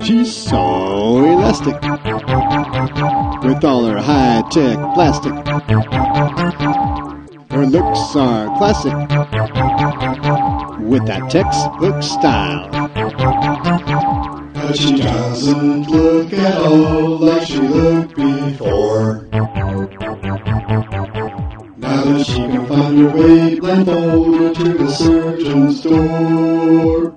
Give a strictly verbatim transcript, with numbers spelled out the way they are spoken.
She's so elastic, with all her high-tech plastic. Her looks are classic, with that textbook style. But she doesn't look at all like she looked before. Now that she can find her way blindfolded to the surgeon's door.